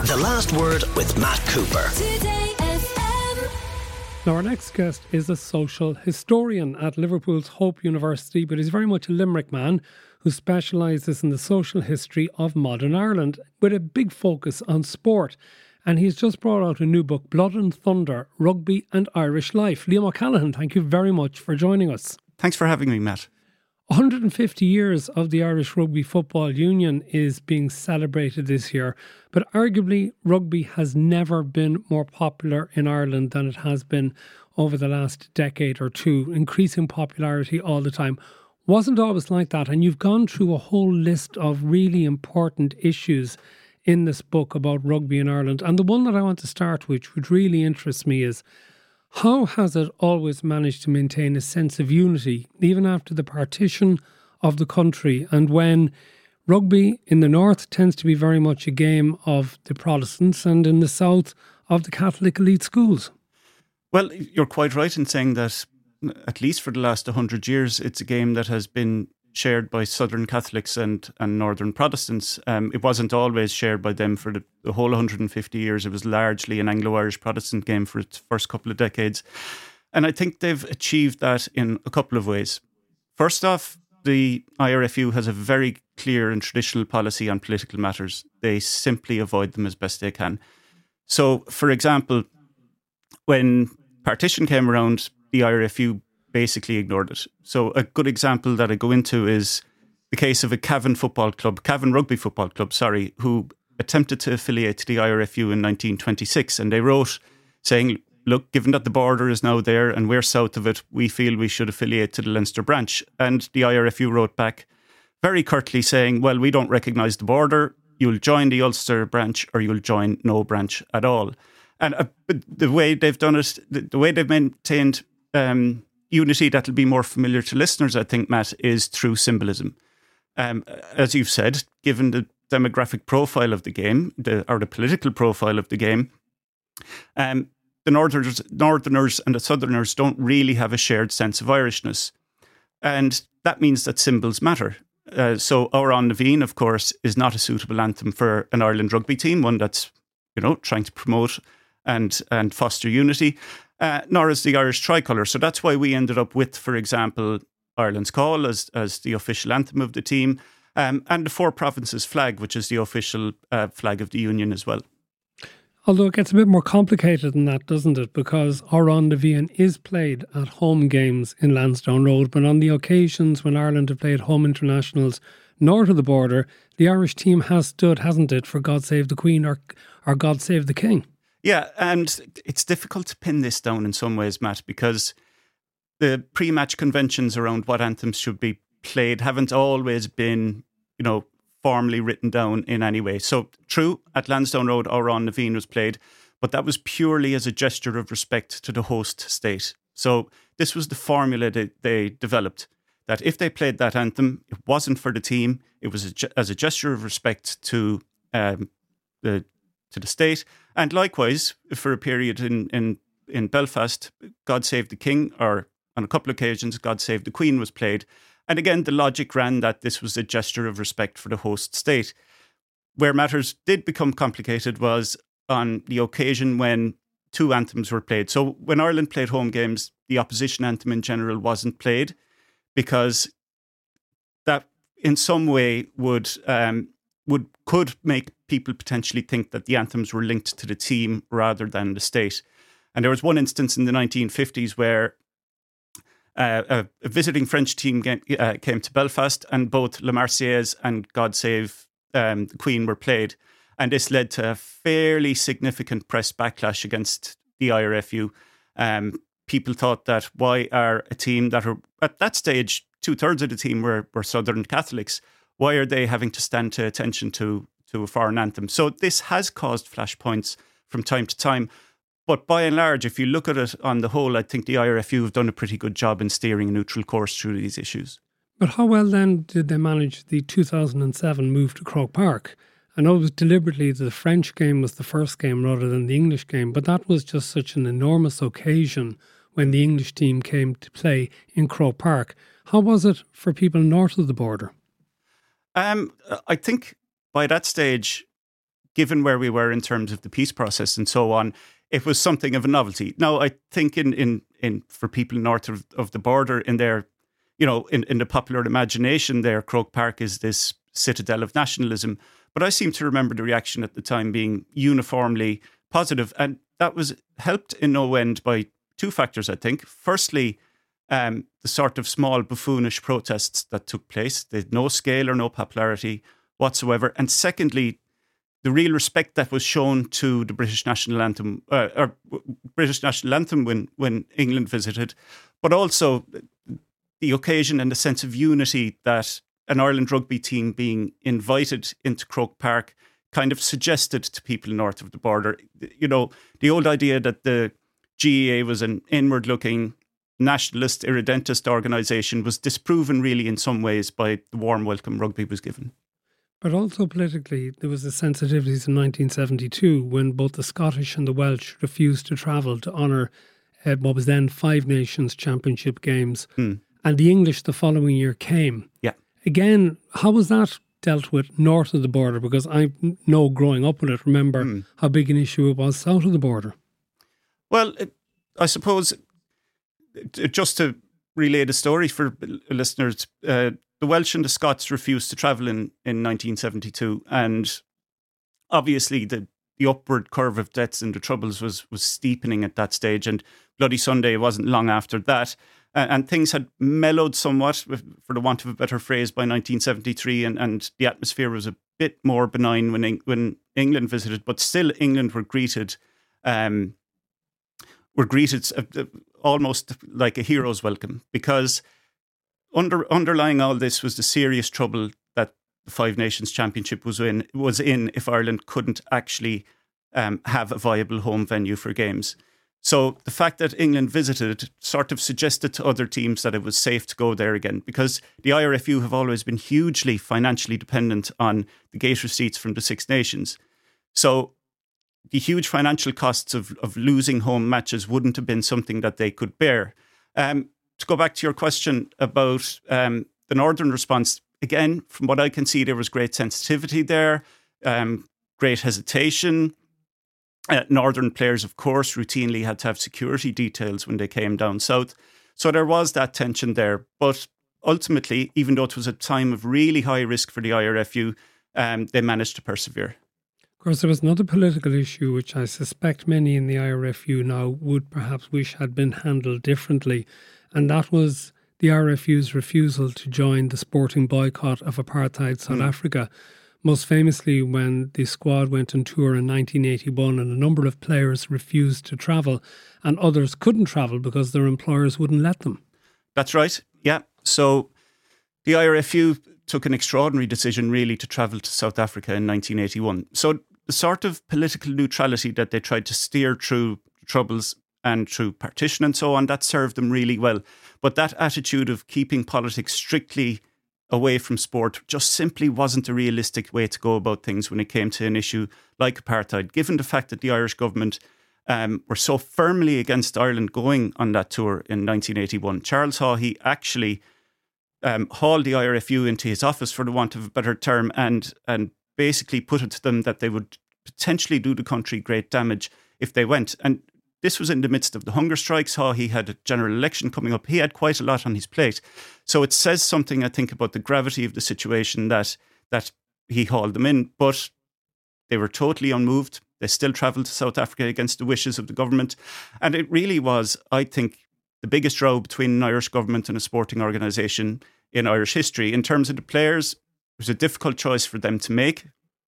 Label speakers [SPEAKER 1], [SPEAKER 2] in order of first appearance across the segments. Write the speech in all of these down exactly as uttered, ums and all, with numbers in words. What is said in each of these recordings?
[SPEAKER 1] The Last Word with Matt Cooper.
[SPEAKER 2] Now, our next guest is a social historian at Liverpool's Hope University, but he's very much a Limerick man who specialises in the social history of modern Ireland with a big focus on sport. And he's just brought out a new book, Blood and Thunder, Rugby and Irish Life. Liam O'Callaghan, thank you very much for joining us.
[SPEAKER 3] Thanks for having me, Matt.
[SPEAKER 2] one hundred fifty years of the Irish Rugby Football Union is being celebrated this year, but arguably rugby has never been more popular in Ireland than it has been over the last decade or two, increasing popularity all the time. Wasn't always like that, and you've gone through a whole list of really important issues in this book about rugby in Ireland. And the one that I want to start with, which really interests me, is how has it always managed to maintain a sense of unity, even after the partition of the country, and when rugby in the north tends to be very much a game of the Protestants and in the south of the Catholic elite schools?
[SPEAKER 3] Well, you're quite right in saying that, at least for the last one hundred years, it's a game that has been shared by Southern Catholics and, and Northern Protestants. Um, it wasn't always shared by them for the, the whole one hundred fifty years. It was largely an Anglo-Irish Protestant game for its first couple of decades. And I think they've achieved that in a couple of ways. First off, the I R F U has a very clear and traditional policy on political matters. They simply avoid them as best they can. So, for example, when partition came around, the I R F U basically ignored it. So a good example that I go into is the case of a Cavan football club, Cavan Rugby Football Club, sorry, who attempted to affiliate to the I R F U in nineteen twenty-six. And they wrote saying, look, given that the border is now there and we're south of it, we feel we should affiliate to the Leinster branch. And the I R F U wrote back very curtly saying, well, we don't recognise the border. You'll join the Ulster branch or you'll join no branch at all. And uh, the way they've done it, the, the way they've maintained um, unity that'll be more familiar to listeners, I think, Matt, is through symbolism. Um, as you've said, given the demographic profile of the game, the, or the political profile of the game, um, the Northerners, Northerners and the Southerners don't really have a shared sense of Irishness. And that means that symbols matter. Uh, so Our On Naveen, of course, is not a suitable anthem for an Ireland rugby team, one that's, you know, trying to promote and, and foster unity. Uh, nor is the Irish tricolour. So that's why we ended up with, for example, Ireland's Call as as the official anthem of the team, um, and the Four Provinces flag, which is the official uh, flag of the Union as well.
[SPEAKER 2] Although it gets a bit more complicated than that, doesn't it? Because Our On Naveen is played at home games in Lansdowne Road, but on the occasions when Ireland have played home internationals north of the border, the Irish team has stood, hasn't it, for God Save the Queen or, or God Save the King. Yeah,
[SPEAKER 3] and it's difficult to pin this down in some ways, Matt, because the pre-match conventions around what anthems should be played haven't always been, you know, formally written down in any way. So, true, at Lansdowne Road, Our On Naveen was played, but that was purely as a gesture of respect to the host state. So, this was the formula that they developed, that if they played that anthem, it wasn't for the team, it was a, as a gesture of respect to um, the to the state. And likewise, for a period in, in, in Belfast, God Save the King, or on a couple of occasions, God Save the Queen was played. And again, the logic ran that this was a gesture of respect for the host state. Where matters did become complicated was on the occasion when two anthems were played. So when Ireland played home games, the opposition anthem in general wasn't played because that in some way would um, would could make people potentially think that the anthems were linked to the team rather than the state. And there was one instance in the nineteen fifties where uh, a, a visiting French team came, uh, came to Belfast, and both La Marseillaise and God Save um, the Queen were played. And this led to a fairly significant press backlash against the I R F U. Um, people thought that why are a team that are, at that stage, two-thirds of the team were, were Southern Catholics, why are they having to stand to attention to, to a foreign anthem? So this has caused flashpoints from time to time. But by and large, if you look at it on the whole, I think the I R F U have done a pretty good job in steering a neutral course through these issues.
[SPEAKER 2] But how well then did they manage the two thousand seven move to Croke Park? I know it was deliberately the French game was the first game rather than the English game, but that was just such an enormous occasion when the English team came to play in Croke Park. How was it for people north of the border?
[SPEAKER 3] Um, I think by that stage, given where we were in terms of the peace process and so on, it was something of a novelty. Now, I think in in, in for people north of, of the border, in their, you know, in, in the popular imagination there, Croke Park is this citadel of nationalism. But I seem to remember the reaction at the time being uniformly positive, and that was helped in no end by two factors, I think. Firstly, um, the sort of small buffoonish protests that took place. They had no scale or no popularity whatsoever. And secondly, the real respect that was shown to the British national anthem, uh, or British national anthem when, when England visited, but also the occasion and the sense of unity that an Ireland rugby team being invited into Croke Park kind of suggested to people north of the border. You know, the old idea that the G A A was an inward-looking nationalist, irredentist organisation was disproven really in some ways by the warm welcome rugby was given.
[SPEAKER 2] But also politically, there was the sensitivities in nineteen seventy-two when both the Scottish and the Welsh refused to travel to honour uh, what was then Five Nations Championship games.
[SPEAKER 3] Hmm.
[SPEAKER 2] And the English the following year came.
[SPEAKER 3] Yeah.
[SPEAKER 2] Again, how was that dealt with north of the border? Because I know growing up with it, remember hmm. how big an issue it was south of the border.
[SPEAKER 3] Well, it, I suppose, just to relay the story for listeners, uh, the Welsh and the Scots refused to travel in, in nineteen seventy-two, and obviously the, the upward curve of deaths and the Troubles was was steepening at that stage, and Bloody Sunday wasn't long after that, uh, and things had mellowed somewhat, for the want of a better phrase, by nineteen seventy-three, and, and the atmosphere was a bit more benign when when England visited, but still England were greeted um, were greeted uh, almost like a hero's welcome, because Under, underlying all this was the serious trouble that the Five Nations Championship was in, was in if Ireland couldn't actually um, have a viable home venue for games. So the fact that England visited sort of suggested to other teams that it was safe to go there again, because the I R F U have always been hugely financially dependent on the gate receipts from the Six Nations. So the huge financial costs of, of losing home matches wouldn't have been something that they could bear. Um, To go back to your question about um, the northern response, again, from what I can see, there was great sensitivity there, um, great hesitation. Uh, northern players, of course, routinely had to have security details when they came down south. So there was that tension there. But ultimately, even though it was a time of really high risk for the I R F U, um, they managed to persevere.
[SPEAKER 2] Of course, there was another political issue which I suspect many in the I R F U now would perhaps wish had been handled differently. And that was the I R F U's refusal to join the sporting boycott of apartheid South mm. Africa. Most famously when the squad went on tour in nineteen eighty-one and a number of players refused to travel and others couldn't travel because their employers wouldn't let them.
[SPEAKER 3] That's right, yeah. So the I R F U took an extraordinary decision really to travel to South Africa in nineteen eighty-one. So the sort of political neutrality that they tried to steer through Troubles and through partition and so on, that served them really well. But that attitude of keeping politics strictly away from sport just simply wasn't a realistic way to go about things when it came to an issue like apartheid, given the fact that the Irish government um, were so firmly against Ireland going on that tour in nineteen eighty-one. Charles Haughey actually um, hauled the I R F U into his office, for the want of a better term, and, and basically put it to them that they would potentially do the country great damage if they went. And this was in the midst of the hunger strikes. Haughey had a general election coming up. He had quite a lot on his plate. So it says something, I think, about the gravity of the situation that that he hauled them in. But they were totally unmoved. They still travelled to South Africa against the wishes of the government. And it really was, I think, the biggest row between an Irish government and a sporting organisation in Irish history. In terms of the players, it was a difficult choice for them to make,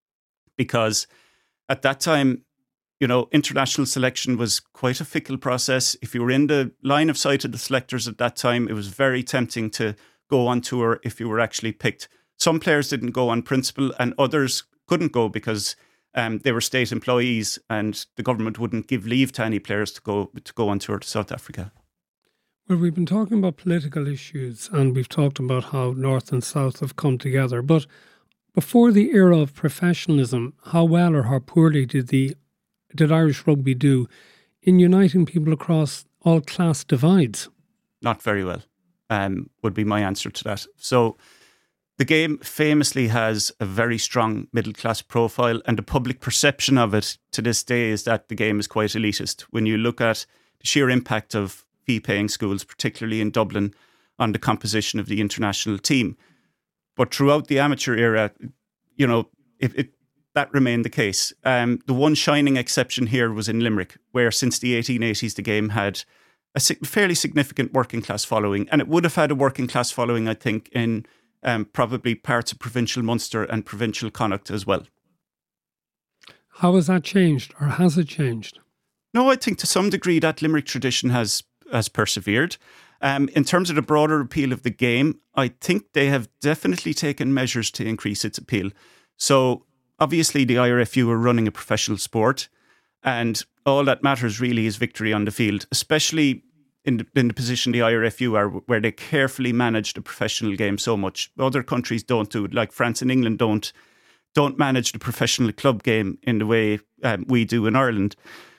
[SPEAKER 3] because at that time, you know, international selection was quite a fickle process. If you were in the line of sight of the selectors at that time, it was very tempting to go on tour if you were actually picked. Some players didn't go on principle and others couldn't go because um, they were state employees and the government wouldn't give leave to any players to go to go on tour to South Africa.
[SPEAKER 2] Well, we've been talking about political issues and we've talked about how North and South have come together. But before the era of professionalism, how well or how poorly did the did Irish rugby do in uniting people across all class divides?
[SPEAKER 3] Not very well, um, would be my answer to that. So the game famously has a very strong middle-class profile, and the public perception of it to this day is that the game is quite elitist. When you look at the sheer impact of fee-paying schools, particularly in Dublin, on the composition of the international team. But throughout the amateur era, you know, it, it that remained the case. Um, the one shining exception here was in Limerick, where since the eighteen eighties, the game had a fairly significant working class following, and it would have had a working class following, I think, in um, probably parts of provincial Munster and provincial Connacht as well.
[SPEAKER 2] How has that changed, or has it changed?
[SPEAKER 3] No, I think to some degree that Limerick tradition has has persevered. Um, in terms of the broader appeal of the game, I think they have definitely taken measures to increase its appeal. So obviously the I R F U are running a professional sport, and all that matters really is victory on the field, especially in the, in the position the I R F U are, where they carefully manage the professional game so much. Other countries don't do it, like France and England don't don't manage the professional club game in the way um, we do in Ireland.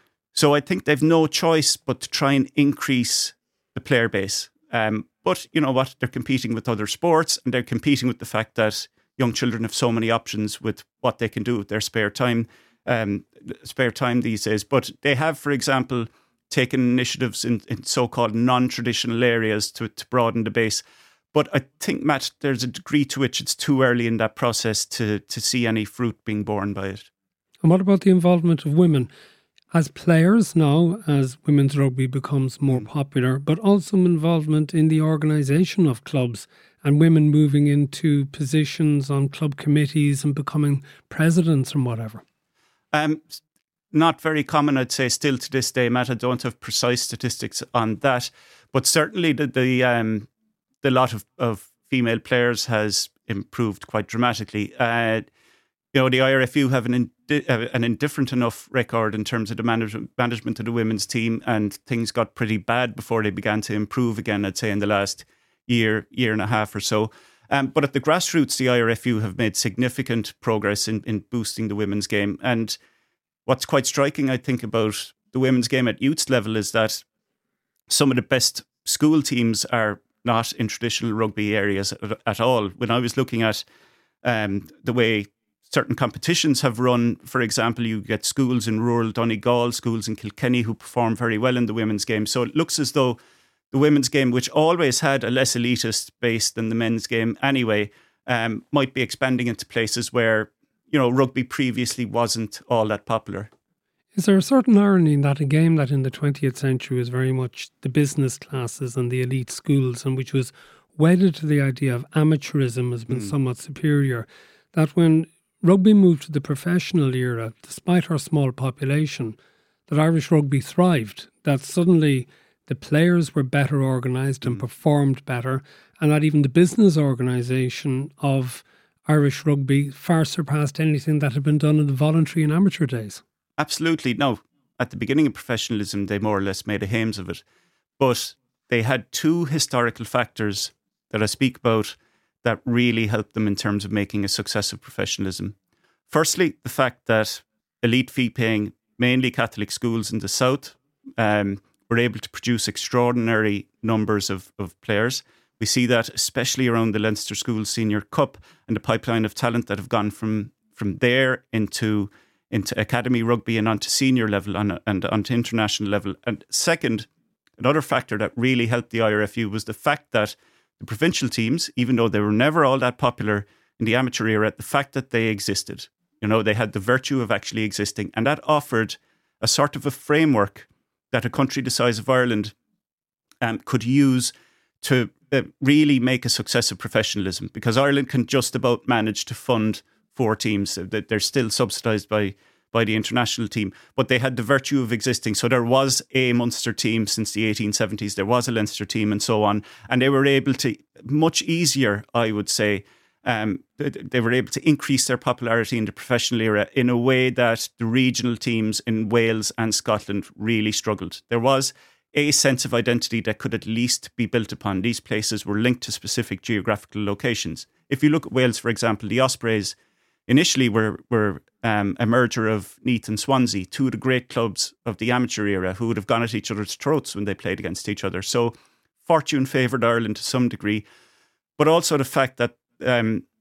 [SPEAKER 3] So I think they've no choice but to try and increase the player base. Um, but you know what? They're competing with other sports, and they're competing with the fact that young children have so many options with what they can do with their spare time, um, spare time these days. But they have, for example, taken initiatives in, in so-called non-traditional areas to, to broaden the base. But I think, Matt, there's a degree to which it's too early in that process to to see any fruit being borne by it.
[SPEAKER 2] And what about the involvement of women? As players now, as women's rugby becomes more popular, but also involvement in the organisation of clubs and women moving into positions on club committees and becoming presidents and whatever?
[SPEAKER 3] Um, not very common, I'd say, still to this day, Matt. I don't have precise statistics on that, but certainly the the, um, the lot of, of female players has improved quite dramatically. Uh, You know, the I R F U have an indi- an indifferent enough record in terms of the manage- management of the women's team, and things got pretty bad before they began to improve again, I'd say, in the last year, year and a half or so. Um, but at the grassroots, the I R F U have made significant progress in, in boosting the women's game. And what's quite striking, I think, about the women's game at youth level is that some of the best school teams are not in traditional rugby areas at, at all. When I was looking at um, the way certain competitions have run, for example, you get schools in rural Donegal, schools in Kilkenny who perform very well in the women's game. So it looks as though the women's game, which always had a less elitist base than the men's game anyway, um, might be expanding into places where, you know, rugby previously wasn't all that popular.
[SPEAKER 2] Is there a certain irony in that a game that in the twentieth century was very much the business classes and the elite schools, and which was wedded to the idea of amateurism, has been mm. somewhat superior, that when rugby moved to the professional era, despite our small population, that Irish rugby thrived, that suddenly the players were better organised and performed better, and that even the business organisation of Irish rugby far surpassed anything that had been done in the voluntary and amateur days.
[SPEAKER 3] Absolutely. No, at the beginning of professionalism, they more or less made a hames of it. But they had two historical factors that I speak about that really helped them in terms of making a success of professionalism. Firstly, the fact that elite fee-paying, mainly Catholic schools in the south, um, were able to produce extraordinary numbers of, of players. We see that especially around the Leinster Schools Senior Cup and the pipeline of talent that have gone from from there into into academy rugby and onto senior level and, and onto international level. And second, another factor that really helped the I R F U was the fact that the provincial teams, even though they were never all that popular in the amateur era, the fact that they existed, you know, they had the virtue of actually existing, and that offered a sort of a framework that a country the size of Ireland um, could use to uh, really make a success of professionalism, because Ireland can just about manage to fund four teams. They're still subsidised by by the international team, but they had the virtue of existing. So there was a Munster team since the eighteen seventies, there was a Leinster team and so on, and they were able to, much easier, I would say, um, they were able to increase their popularity in the professional era in a way that the regional teams in Wales and Scotland really struggled. There was a sense of identity that could at least be built upon. These places were linked to specific geographical locations. If you look at Wales, for example, the Ospreys initially were were um, a merger of Neath and Swansea, two of the great clubs of the amateur era who would have gone at each other's throats when they played against each other. So fortune favoured Ireland to some degree, but also the fact that um,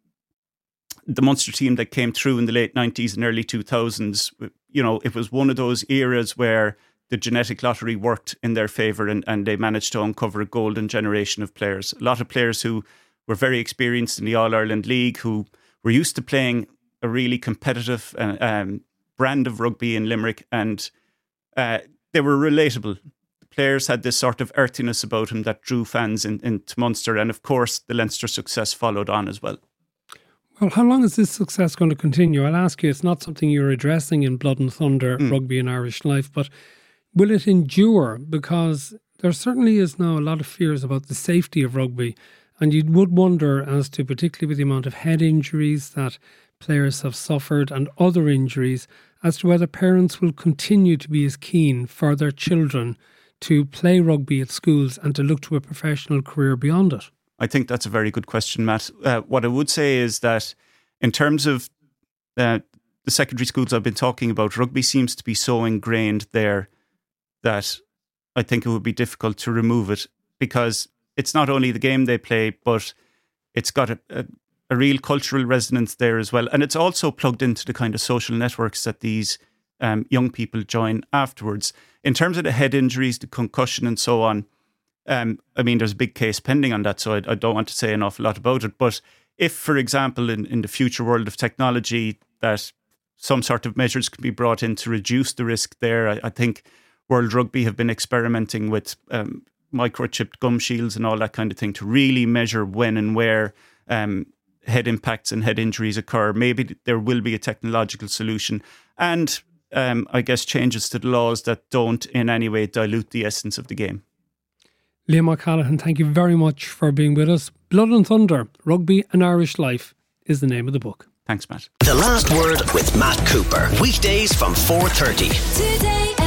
[SPEAKER 3] the Munster team that came through in the late nineties and early two thousands, you know, it was one of those eras where the genetic lottery worked in their favour, and, and they managed to uncover a golden generation of players. A lot of players who were very experienced in the All-Ireland League, who were used to playing a really competitive uh, um, brand of rugby in Limerick, and uh, they were relatable. The players had this sort of earthiness about them that drew fans in, into Munster, and of course the Leinster success followed on as well.
[SPEAKER 2] Well, how long is this success going to continue? I'll ask you, it's not something you're addressing in Blood and Thunder, mm. Rugby and Irish Life, but will it endure? Because there certainly is now a lot of fears about the safety of rugby, and you would wonder as to, particularly with the amount of head injuries that players have suffered and other injuries, as to whether parents will continue to be as keen for their children to play rugby at schools and to look to a professional career beyond it.
[SPEAKER 3] I think that's a very good question, Matt. Uh, what I would say is that in terms of uh, the secondary schools I've been talking about, rugby seems to be so ingrained there that I think it would be difficult to remove it, because it's not only the game they play, but it's got a, a, a real cultural resonance there as well. And it's also plugged into the kind of social networks that these um, young people join afterwards. In terms of the head injuries, the concussion and so on, Um, I mean, there's a big case pending on that, so I, I don't want to say an awful lot about it. But if, for example, in, in the future world of technology, that some sort of measures can be brought in to reduce the risk there, I, I think World Rugby have been experimenting with um, microchipped gum shields and all that kind of thing to really measure when and where um, head impacts and head injuries occur. Maybe there will be a technological solution, and um, I guess changes to the laws that don't in any way dilute the essence of the game.
[SPEAKER 2] Liam O'Callaghan, thank you very much for being with us. Blood and Thunder, Rugby and Irish Life is the name of the book.
[SPEAKER 3] Thanks, Matt.
[SPEAKER 1] The Last Word with Matt Cooper. Weekdays from four thirty. Today.